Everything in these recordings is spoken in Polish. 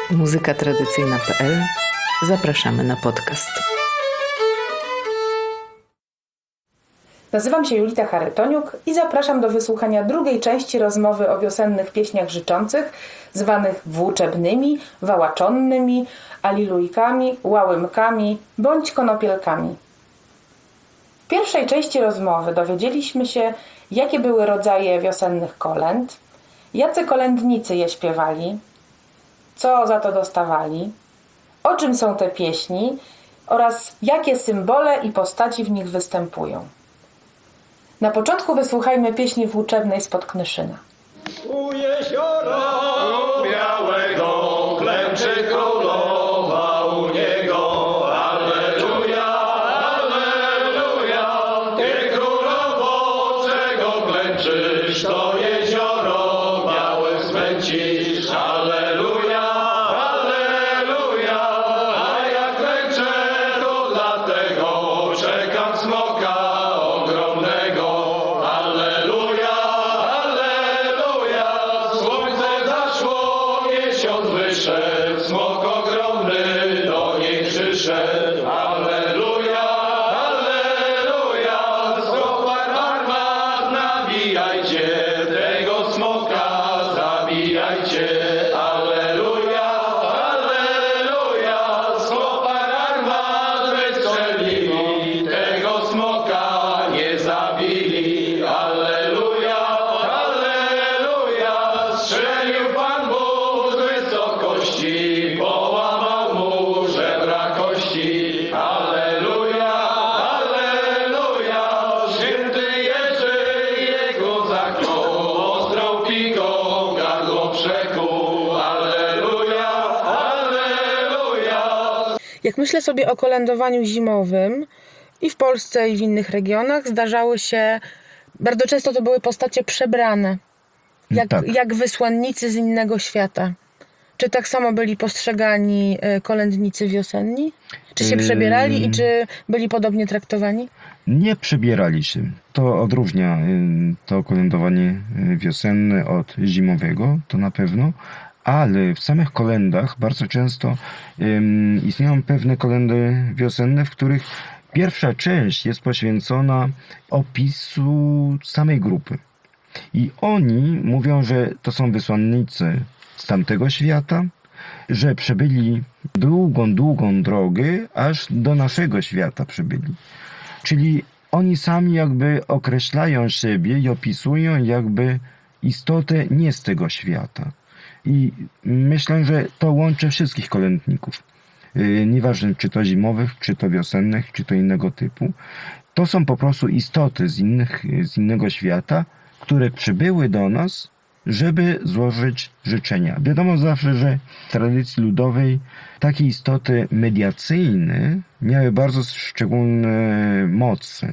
muzykatradycyjna.pl. Zapraszamy na podcast. Nazywam się Julita Charytoniuk i zapraszam do wysłuchania drugiej części rozmowy o wiosennych pieśniach życzących, zwanych włóczebnymi, wałaczonnymi, alilujkami, łałymkami bądź konopielkami. W pierwszej części rozmowy dowiedzieliśmy się, jakie były rodzaje wiosennych kolęd, jacy kolędnicy je śpiewali, co za to dostawali, o czym są te pieśni oraz jakie symbole i postaci w nich występują. Na początku wysłuchajmy pieśni włóczebnej spod Knyszyna. U jeziora białego klęczy królowa u niego. Alleluja, alleluja. Ty królowo, czego klęczysz, to jezioro białe spędzisz. Alleluja, alleluja. A jak klęczę, to dlatego czekam smoka ogromnego. Alleluja, alleluja. Słońce zaszło, miesiąc wyszedł, smok ogromny do niej przyszedł. Alleluja, alleluja. Skopar armat nabijajcie, tego smoka zabijajcie. Alleluja, alleluja. Skopar armat wystrzelili, tego smoka nie zabili. Alleluja, alleluja. Strzelił Pan Bóg z wysokości, połamał mu żebra kości. Alleluja, alleluja. Święty Jerzy jego zaklął, ostrą piką gardło przekuł. Alleluja, alleluja. Jak myślę sobie o kolędowaniu zimowym i w Polsce i w innych regionach, zdarzały się, bardzo często to były postacie przebrane, jak wysłannicy z innego świata. Czy tak samo byli postrzegani kolędnicy wiosenni? Czy się przebierali i czy byli podobnie traktowani? Nie przebierali się. To odróżnia to kolędowanie wiosenne od zimowego, to na pewno, ale w samych kolędach bardzo często istnieją pewne kolędy wiosenne, w których pierwsza część jest poświęcona opisu samej grupy. I oni mówią, że to są wysłannicy z tamtego świata, że przebyli długą drogę, aż do naszego świata przybyli. Czyli oni sami jakby określają siebie i opisują jakby istotę nie z tego świata. I myślę, że to łączy wszystkich kolędników. Nieważne czy to zimowych, czy to wiosennych, czy to innego typu. To są po prostu istoty z innego świata, które przybyły do nas, żeby złożyć życzenia. Wiadomo zawsze, że w tradycji ludowej takie istoty mediacyjne miały bardzo szczególne moce.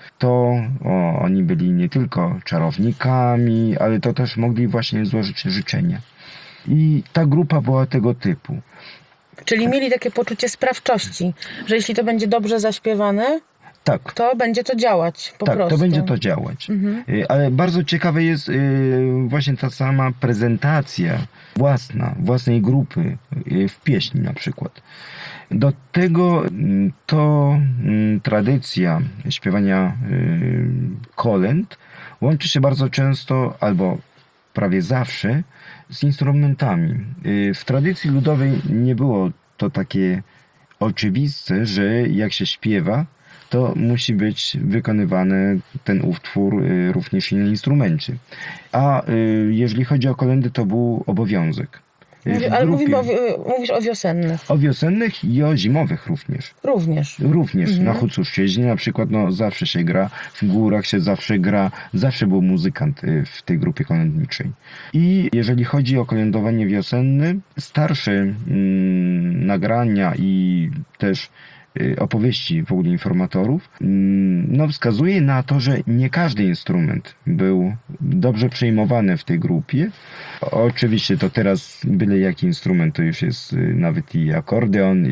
Oni byli nie tylko czarownikami, ale to też mogli właśnie złożyć życzenia. I ta grupa była tego typu. Czyli mieli takie poczucie sprawczości, że jeśli to będzie dobrze zaśpiewane, Tak. to będzie to działać po prostu. Tak, to będzie to działać. Ale bardzo ciekawe jest właśnie ta sama prezentacja własnej grupy w pieśni na przykład. Do tego to tradycja śpiewania kolęd łączy się bardzo często albo prawie zawsze z instrumentami. W tradycji ludowej nie było to takie oczywiste, że jak się śpiewa, to musi być wykonywany ten utwór również i na instrumencie. A jeżeli chodzi o kolędy, to był obowiązek. Ale mówisz o wiosennych. O wiosennych i o zimowych również. Również. Na Hucówszczyźnie na przykład zawsze się gra, w górach się zawsze gra, zawsze był muzykant w tej grupie kolędniczej. I jeżeli chodzi o kolędowanie wiosenne, starsze nagrania i też opowieści w ogóle informatorów, wskazuje na to, że nie każdy instrument był dobrze przyjmowany w tej grupie. Oczywiście to teraz byle jaki instrument, to już jest nawet i akordeon,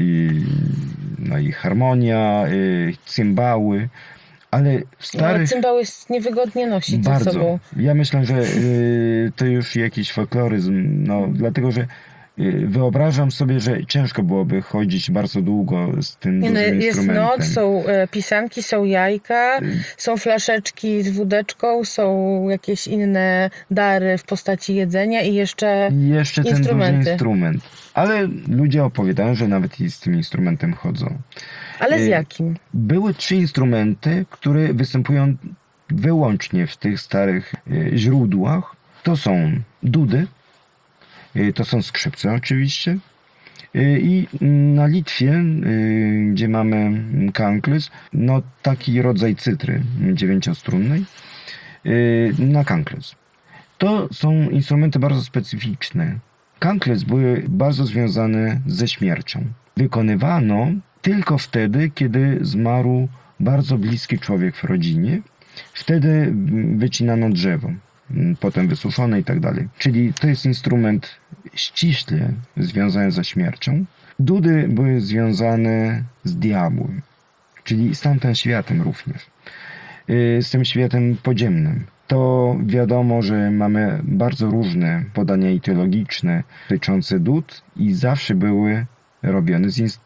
i harmonia, cymbały. Ale starych... Cymbał jest niewygodnie nosić bardzo. ze sobą. Ja myślę, że to już jakiś folkloryzm, dlatego że Wyobrażam sobie, że ciężko byłoby chodzić bardzo długo z tym Nie, no, dużym jest instrumentem. noc, są pisanki, są jajka, są flaszeczki z wódeczką, są jakieś inne dary w postaci jedzenia i jeszcze I jeszcze ten duży instrumenty. instrument. Ale ludzie opowiadają, że nawet i z tym instrumentem chodzą. Ale z jakim? Były 3 instrumenty, które występują wyłącznie w tych starych źródłach. To są dudy, to są skrzypce oczywiście. I na Litwie, gdzie mamy kankles, no taki rodzaj cytry 9-strunnej, na kankles. To są instrumenty bardzo specyficzne. Kankles były bardzo związane ze śmiercią. Wykonywano tylko wtedy, kiedy zmarł bardzo bliski człowiek w rodzinie. Wtedy wycinano drzewo, potem wysuszone i tak dalej. Czyli to jest instrument ściśle związany ze śmiercią. Dudy były związane z diabłem, czyli z tamtym światem również. Z tym światem podziemnym. To wiadomo, że mamy bardzo różne podania teologiczne dotyczące dud i zawsze były robione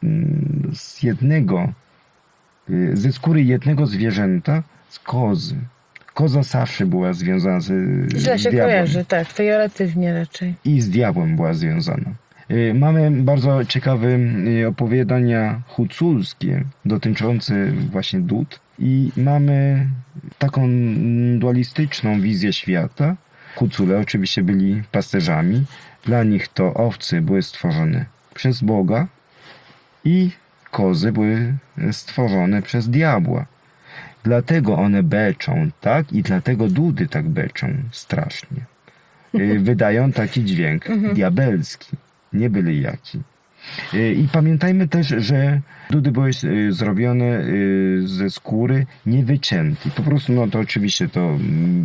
ze skóry jednego zwierzęta, z kozy. Koza zawsze była związana Źle z się diabłem. kojarzy, tak, pejoratywnie raczej. I z diabłem była związana. Mamy bardzo ciekawe opowiadania huculskie dotyczące właśnie dud i mamy taką dualistyczną wizję świata. Hucule oczywiście byli pasterzami. Dla nich to owce były stworzone przez Boga i kozy były stworzone przez diabła. Dlatego one beczą, tak? I dlatego dudy tak beczą strasznie. Wydają taki dźwięk diabelski, nie byle jaki. I pamiętajmy też, że dudy były zrobione ze skóry niewyciętej. Po prostu, no to oczywiście to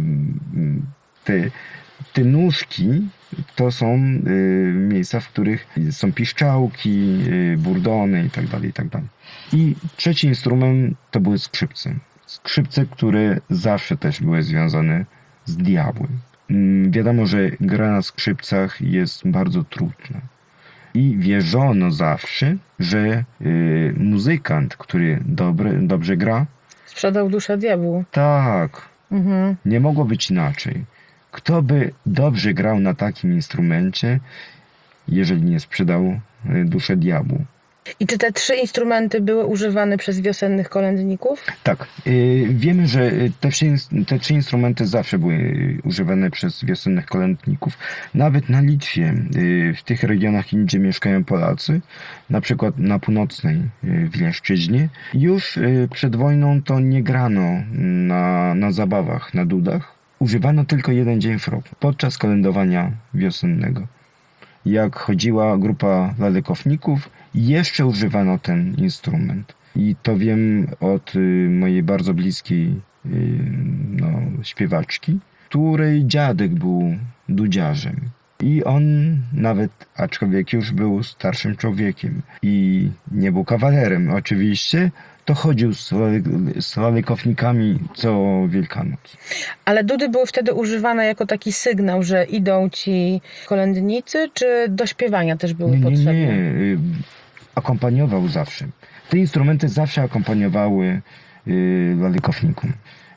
te nóżki to są miejsca, w których są piszczałki, burdony i tak dalej, i tak dalej. I trzeci instrument to były skrzypce. Skrzypce, które zawsze też były związane z diabłem. Wiadomo, że gra na skrzypcach jest bardzo trudna. I wierzono zawsze, że muzykant, który dobrze gra, Sprzedał duszę diabłu. tak, Mhm. nie mogło być inaczej. Kto by dobrze grał na takim instrumencie, jeżeli nie sprzedał duszę diabłu? I czy te 3 instrumenty były używane przez wiosennych kolędników? Tak, wiemy, że te 3 instrumenty zawsze były używane przez wiosennych kolędników. Nawet na Litwie, w tych regionach, gdzie mieszkają Polacy, na przykład na północnej Wileńszczyźnie, już przed wojną to nie grano na zabawach, na dudach. Używano tylko 1 dzień w roku, podczas kolędowania wiosennego. Jak chodziła grupa lalekowników, jeszcze używano ten instrument. I to wiem od mojej bardzo bliskiej śpiewaczki, której dziadek był dudziarzem. I on nawet, aczkolwiek już był starszym człowiekiem i nie był kawalerem oczywiście, to chodził z lalekownikami co Wielkanoc. Ale dudy były wtedy używane jako taki sygnał, że idą ci kolędnicy, czy do śpiewania też były potrzebne? Nie. Akompaniował zawsze. Te instrumenty zawsze akompaniowały lalekownikom.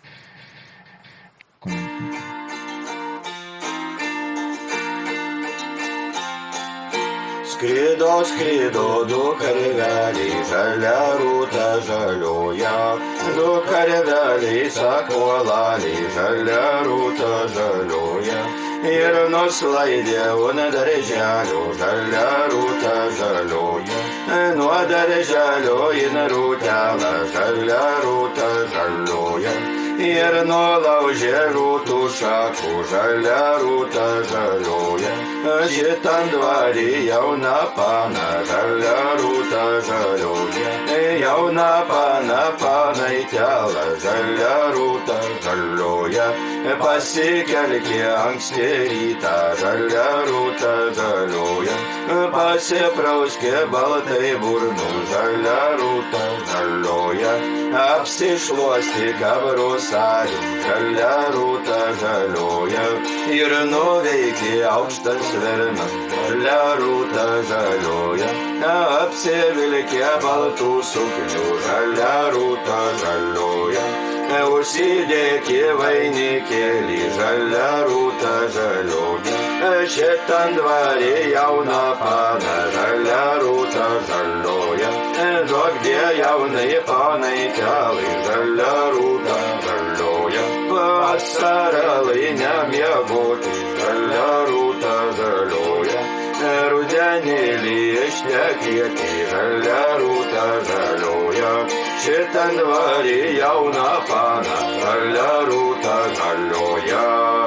Skrido, skrido, du karveli, žalia rūta žalioja, du karveli, sakolali, žalia rūta žalioja. Ir nuslaidė nuo darželio, žalia rūta žalioja. Nuo darželio in rūtelą, žalia rūta žalioja. Ir nulaužė rūtų šakų, žalia rūta žalioja. Šitam dvarį jauna pana, žalia rūta žalioja. Jauna pana, panai telą, žalia rūta žalioja. Pasikelkė anksti rytą, žalia rūta žalioja. Pasiprauskie baltai burnu, žalia rūta žalioja, apsišluosti kabrusarį, žalia rūta žalioja, ir nuveiki aukštas vernas, žalia rūta žalioja, apsivilkė baltų suknių, žalia rūta žalioja, užsidėki vainikėlį, žalia rūta žalioja, šitam dvarį jauną paną, žalia rūta žalioja, duokdie jaunai panai kelai, žalia rūta žalioja, vasaralai nemiegoti, žalia rūta žalioja, rudenėlį ištekėti, žalia rūta žalioja, šitam dvarį jauną paną, žalia rūta žalioja.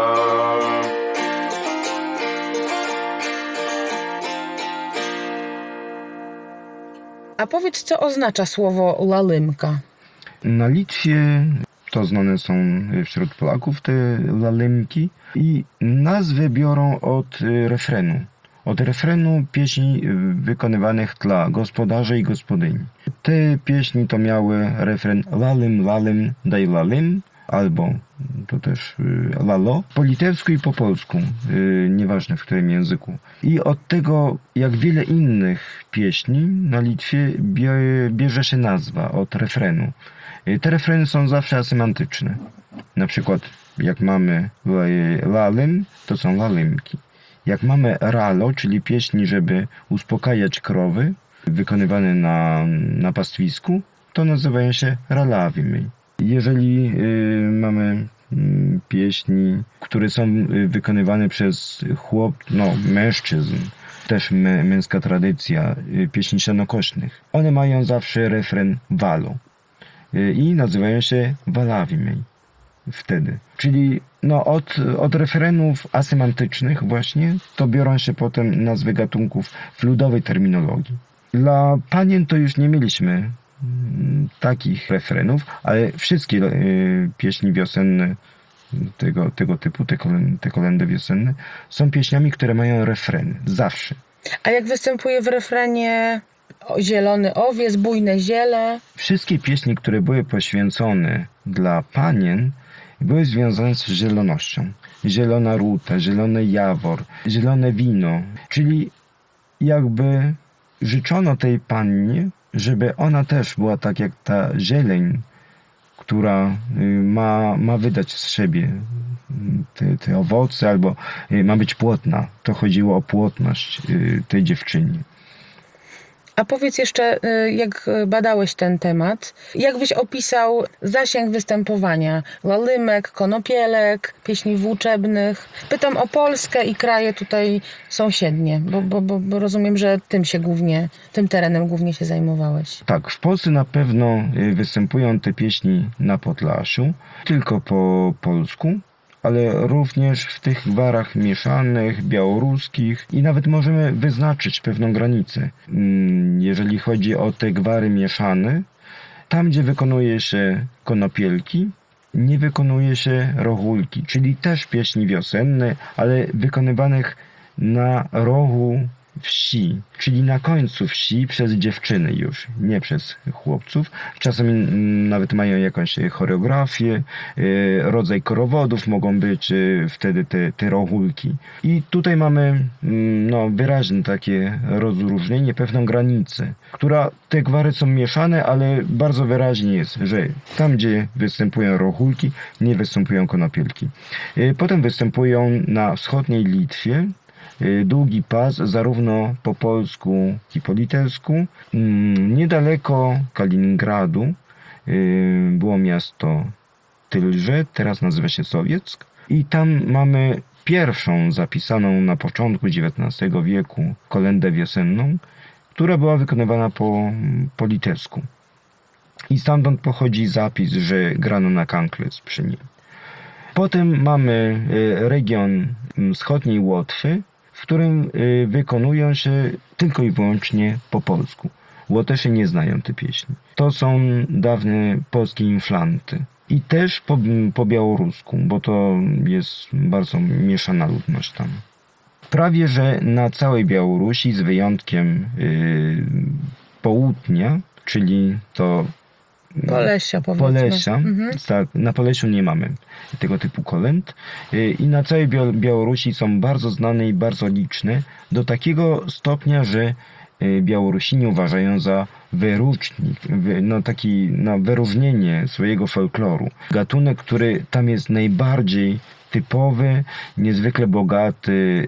A powiedz, co oznacza słowo lalymka? Na Litwie to znane są wśród Polaków te lalymki i nazwę biorą od refrenu. Od refrenu pieśni wykonywanych dla gospodarzy i gospodyni. Te pieśni to miały refren lalym, lalym, daj lalym, albo to też lalo, po litewsku i po polsku, nieważne w którym języku. I od tego, jak wiele innych pieśni na Litwie, bierze się nazwa od refrenu. Te refreny są zawsze asemantyczne. Na przykład jak mamy lalym, to są lalymki. Jak mamy ralo, czyli pieśni, żeby uspokajać krowy, wykonywane na pastwisku, to nazywają się ralawimy. Jeżeli mamy pieśni, które są wykonywane przez mężczyzn, też męska tradycja, pieśni sianokośnych, one mają zawsze refren walo i nazywają się walawimy wtedy. Czyli od refrenów asemantycznych właśnie to biorą się potem nazwy gatunków w ludowej terminologii. Dla panien to już nie mieliśmy takich refrenów, ale wszystkie pieśni wiosenne tego typu, te kolędy wiosenne, są pieśniami, które mają refreny. Zawsze. A jak występuje w refrenie zielony owiec, bujne ziele? Wszystkie pieśni, które były poświęcone dla panien, były związane z zielonością. Zielona ruta, zielony jawor, zielone wino. Czyli jakby życzono tej pannie, żeby ona też była tak jak ta zieleń, która ma wydać z siebie te owoce, albo ma być płodna. To chodziło o płodność tej dziewczyny. A powiedz jeszcze, jak badałeś ten temat, jak byś opisał zasięg występowania lalymek, konopielek, pieśni włóczebnych? Pytam o Polskę i kraje tutaj sąsiednie, bo rozumiem, że tym terenem głównie się zajmowałeś. Tak, w Polsce na pewno występują te pieśni na Podlasiu, tylko po polsku, ale również w tych gwarach mieszanych, białoruskich i nawet możemy wyznaczyć pewną granicę. Jeżeli chodzi o te gwary mieszane, tam gdzie wykonuje się konopielki, nie wykonuje się rochulki, czyli też pieśni wiosenne, ale wykonywanych na rogu wsi, czyli na końcu wsi przez dziewczyny już, nie przez chłopców. Czasami nawet mają jakąś choreografię, rodzaj korowodów mogą być wtedy te rochulki. I tutaj mamy wyraźne takie rozróżnienie, pewną granicę, która te gwary są mieszane, ale bardzo wyraźnie jest, że tam gdzie występują rochulki, nie występują konopielki. Potem występują na wschodniej Litwie długi pas, zarówno po polsku, jak i po litewsku. Niedaleko Kaliningradu było miasto Tylże, teraz nazywa się Sowieck. I tam mamy pierwszą zapisaną na początku XIX wieku kolędę wiosenną, która była wykonywana po litewsku. I stamtąd pochodzi zapis, że grano na kankles przy nim. Potem mamy region wschodniej Łotwy, w którym wykonują się tylko i wyłącznie po polsku. Łotysze nie znają tej pieśni. To są dawne polskie inflanty. I też po białorusku, bo to jest bardzo mieszana ludność tam. prawie że na całej Białorusi, z wyjątkiem południa, czyli to Polesia, powiedzmy. Polesia, tak, na Polesiu nie mamy tego typu kolęd i na całej Białorusi są bardzo znane i bardzo liczne, do takiego stopnia, że Białorusini uważają za wyróżnik, wyróżnienie swojego folkloru. Gatunek, który tam jest najbardziej typowy, niezwykle bogaty,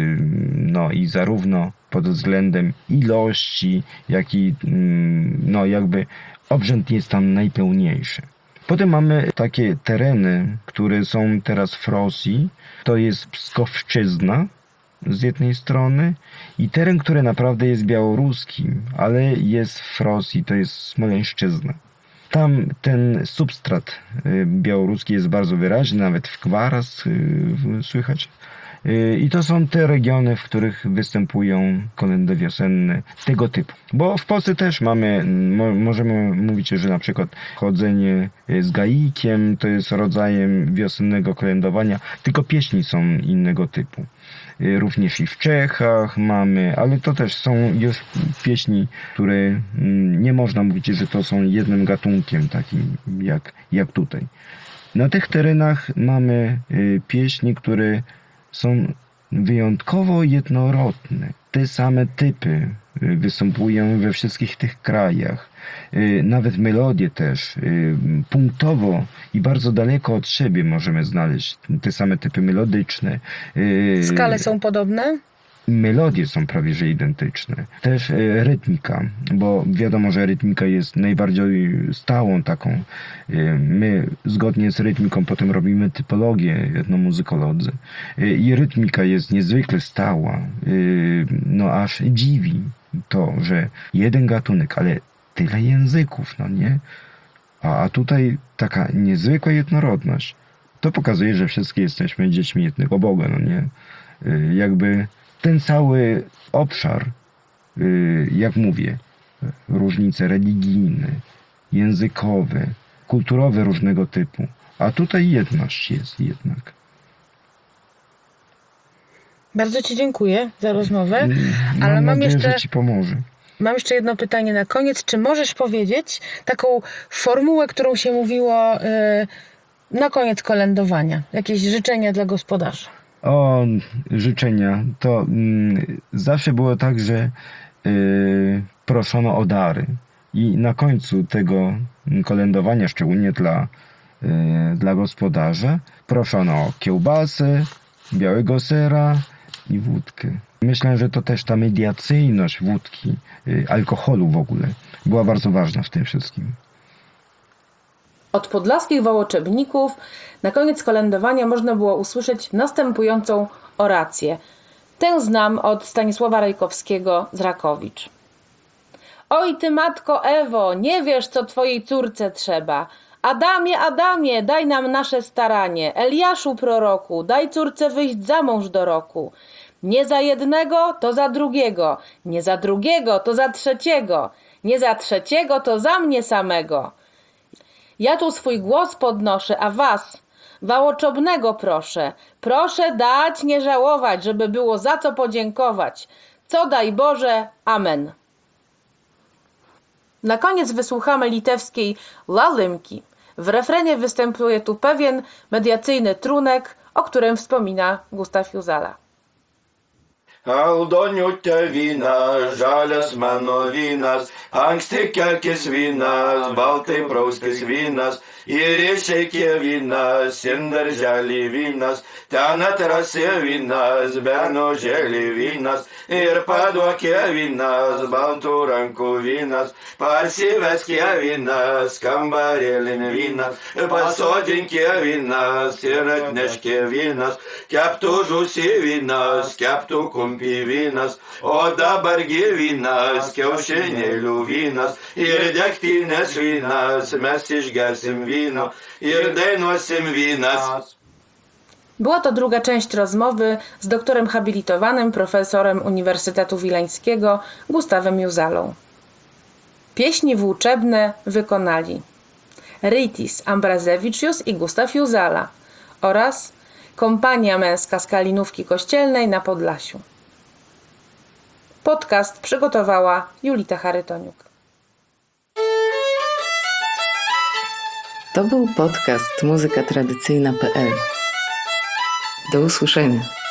i zarówno pod względem ilości, jak i jakby obrzęd jest tam najpełniejszy. Potem mamy takie tereny, które są teraz w Rosji. To jest Pskowszczyzna z jednej strony i teren, który naprawdę jest białoruski, ale jest w Rosji, to jest Smoleńszczyzna. Tam ten substrat białoruski jest bardzo wyraźny, nawet w Gwaras słychać. I to są te regiony, w których występują kolędy wiosenne tego typu. Bo w Polsce też możemy mówić, że na przykład chodzenie z gaikiem to jest rodzajem wiosennego kolędowania, tylko pieśni są innego typu. Również i w Czechach mamy, ale to też są już pieśni, które nie można mówić, że to są jednym gatunkiem takim jak tutaj. Na tych terenach mamy pieśni, które są wyjątkowo jednorodne. Te same typy występują we wszystkich tych krajach. Nawet melodie też. Punktowo i bardzo daleko od siebie możemy znaleźć te same typy melodyczne. Skale są podobne? Melodie są prawie że identyczne. Też rytmika, bo wiadomo, że rytmika jest najbardziej stałą taką. My zgodnie z rytmiką potem robimy typologię etnomuzykolodzy. I rytmika jest niezwykle stała. Aż dziwi to, że jeden gatunek, ale tyle języków, nie? A tutaj taka niezwykła jednorodność. To pokazuje, że wszystkie jesteśmy dziećmi jednego Boga, nie? Jakby ten cały obszar, jak mówię, różnice religijne, językowe, kulturowe różnego typu, a tutaj jedność jest jednak. Bardzo Ci dziękuję za rozmowę, ale mam nadzieję, że Ci pomoże. Mam jeszcze jedno pytanie na koniec. Czy możesz powiedzieć taką formułę, którą się mówiło na koniec kolędowania? Jakieś życzenia dla gospodarza? O, życzenia. To zawsze było tak, że proszono o dary. I na końcu tego kolędowania, szczególnie dla gospodarza, proszono o kiełbasę, białego sera i wódkę. Myślę, że to też ta mediacyjność wódki, alkoholu w ogóle, była bardzo ważna w tym wszystkim. Od podlaskich wołoczebników na koniec kolędowania można było usłyszeć następującą orację. Tę znam od Stanisława Rajkowskiego z Rakowicz. Oj ty matko Ewo, nie wiesz co twojej córce trzeba. Adamie, Adamie, daj nam nasze staranie. Eliaszu proroku, daj córce wyjść za mąż do roku. Nie za jednego, to za drugiego. Nie za drugiego, to za trzeciego. Nie za trzeciego, to za mnie samego. Ja tu swój głos podnoszę, a was, wałoczobnego proszę. Proszę dać, nie żałować, żeby było za co podziękować. Co daj Boże, amen. Na koniec wysłuchamy litewskiej Lalymki. W refrenie występuje tu pewien mediacyjny trunek, o którym wspomina Gustav Juzala. Aldonių tėvynas, žalias mano vynas, anksti kelkis vynas, baltai prauskis vynas, ir išeikė vynas, sindarželį vynas, ten atrasė vynas, bernožėlį vynas, ir paduokė vynas, baltų rankų vynas, parsiveskė vynas, kambarėlin vynas, pasodinkė vynas, ir atneškė vynas, keptų žusi vynas, keptų kumpi vynas, o dabargi vynas, kiaušinėlių vynas, ir degtinės vynas, mes išgersim vyno, ir dainuosim vynas. Była to druga część rozmowy z doktorem habilitowanym, profesorem Uniwersytetu Wileńskiego Gustawem Juzalą. Pieśni włóczebne wykonali Rytis Ambrazewiczius i Gustav Juzala oraz Kompania Męska z Kalinówki Kościelnej na Podlasiu. Podcast przygotowała Julita Charytoniuk. To był podcast muzykatradycyjna.pl. Do usłyszenia.